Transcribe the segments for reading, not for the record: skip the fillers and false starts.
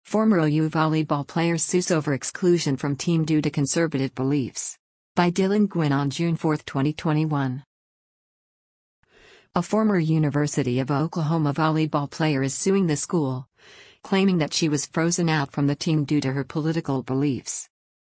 Former OU volleyball player sues over exclusion from team due to conservative beliefs. By Dylan Gwynn on June 4, 2021. A former University of Oklahoma volleyball player is suing the school, claiming that she was frozen out from the team due to her political beliefs.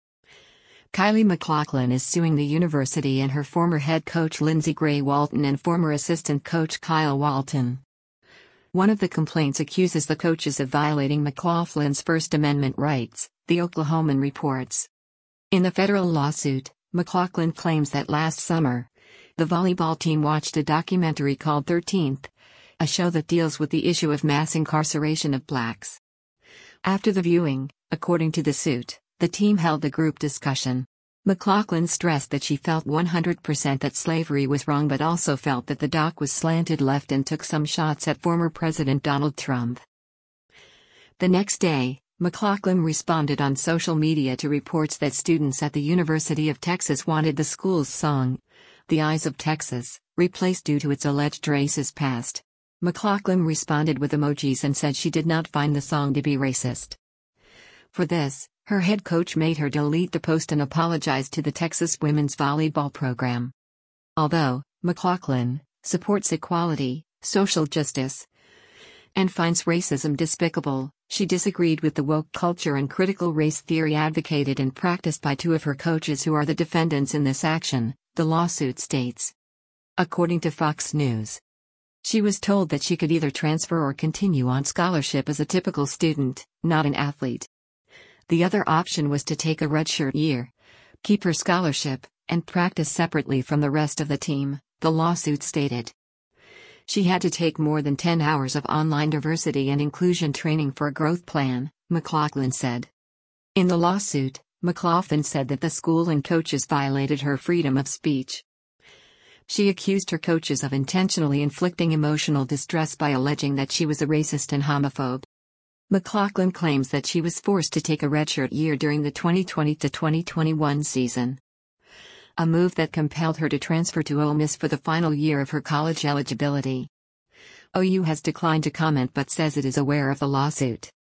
Kylie McLaughlin is suing the university and her former head coach Lindsey Gray Walton and former assistant coach Kyle Walton. One of the complaints accuses the coaches of violating McLaughlin's First Amendment rights, the Oklahoman reports. In the federal lawsuit, McLaughlin claims that last summer, the volleyball team watched a documentary called 13th, a show that deals with the issue of mass incarceration of blacks. After the viewing, according to the suit, the team held a group discussion. McLaughlin stressed that she felt 100% that slavery was wrong but also felt that the doc was slanted left and took some shots at former President Donald Trump. The next day, McLaughlin responded on social media to reports that students at the University of Texas wanted the school's song, "The Eyes of Texas," replaced due to its alleged racist past. McLaughlin responded with emojis and said she did not find the song to be racist. For this, her head coach made her delete the post and apologized to the Texas women's volleyball program. Although McLaughlin supports equality, social justice, and finds racism despicable, she disagreed with the woke culture and critical race theory advocated and practiced by two of her coaches who are the defendants in this action, the lawsuit states. According to Fox News, she was told that she could either transfer or continue on scholarship as a typical student, not an athlete. The other option was to take a redshirt year, keep her scholarship, and practice separately from the rest of the team, the lawsuit stated. She had to take more than 10 hours of online diversity and inclusion training for a growth plan, McLaughlin said. In the lawsuit, McLaughlin said that the school and coaches violated her freedom of speech. She accused her coaches of intentionally inflicting emotional distress by alleging that she was a racist and homophobe. McLaughlin claims that she was forced to take a redshirt year during the 2020-2021 season, a move that compelled her to transfer to Ole Miss for the final year of her college eligibility. OU has declined to comment but says it is aware of the lawsuit.